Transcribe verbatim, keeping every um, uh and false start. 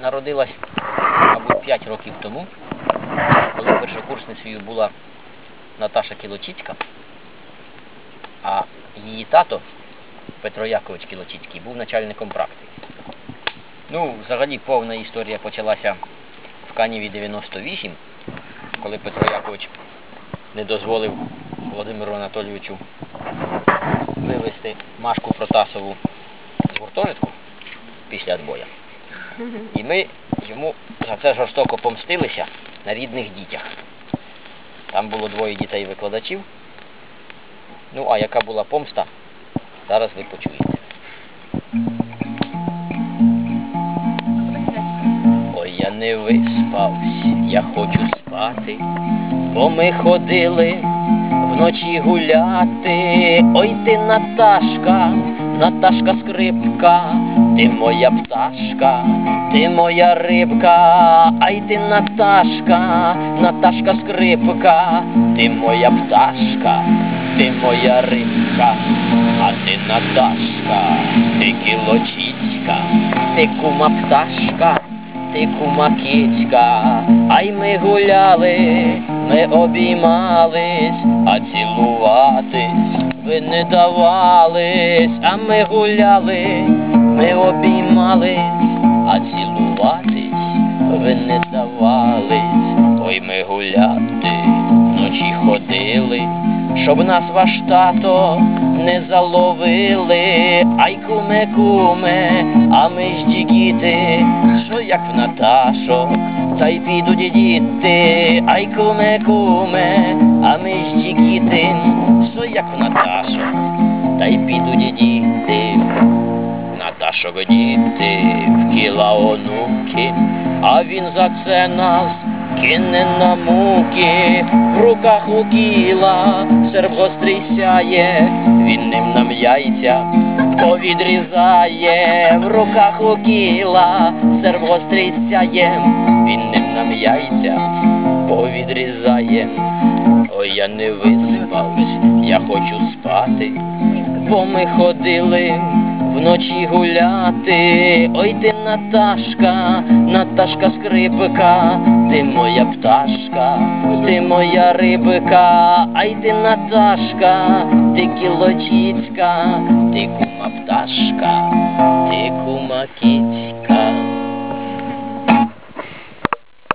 народилась, мабуть, п'ять років тому, коли першокурсницею була Наташа Кілочицька, а її тато, Петро Якович Кілочицький, був начальником практики. Ну, взагалі, повна історія почалася в Каневі дев'яносто вісім, коли Петро Якович не дозволив Володимиру Анатолійовичу вивезти Машку Протасову з гуртожитку після відбою. І ми йому за це жорстоко помстилися на рідних дітях. Там було двоє дітей-викладачів. Ну, а яка була помста, зараз ви почуєте. Ой, я не виспався, я хочу спати, бо ми ходили вночі гуляти. Ой, ти, Наташка, Наташка скрипка, ти моя пташка, ти моя рибка. Ай ти, Наташка, Наташка скрипка, ти моя пташка, ти моя рибка. А ти, Наташка, ти Кілочицька, ти кума пташка, ти кума кицька. Ай ми гуляли, ми обіймались, а цілуватись ви не давались. А ми гуляли, ми обіймались, а цілуватись ви не давались. Ой, ми гуляти вночі ходили, щоб нас ваш тато не заловили. Ай, куме, куме, а ми ж діти, що як в Наташок, та й підуть діти. Ай, куме, куме, а ми ж діти, що як в Наташок, та й підуть діти. Наташок діти, в Кіла онуки, а він за це нас кине на муки. В руках у Кіла серп гострий сяє, він ним нам яйця повідрізає. В руках у Кіла серп гострий сяє, він ним нам яйця повідрізає. Ой, я не виспався, я хочу спати, бо ми ходили вночі гуляти. Ой, ти, Наташка, Наташка скрипка, ти моя пташка, ти моя рибка. Ай ти, Наташка, ти Кілочицька, ти кума пташка, ти кума кицька.